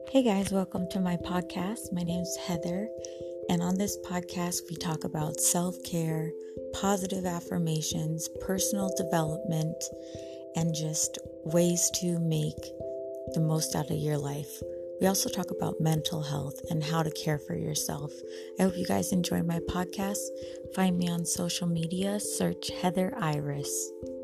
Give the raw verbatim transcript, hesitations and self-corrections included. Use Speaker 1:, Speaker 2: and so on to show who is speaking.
Speaker 1: Hey guys, welcome to my podcast. My name is Heather, and on this podcast, we talk about self care, positive affirmations, personal development, and just ways to make the most out of your life. We also talk about mental health and how to care for yourself. I hope you guys enjoy my podcast. Find me on social media, search Heather Iris.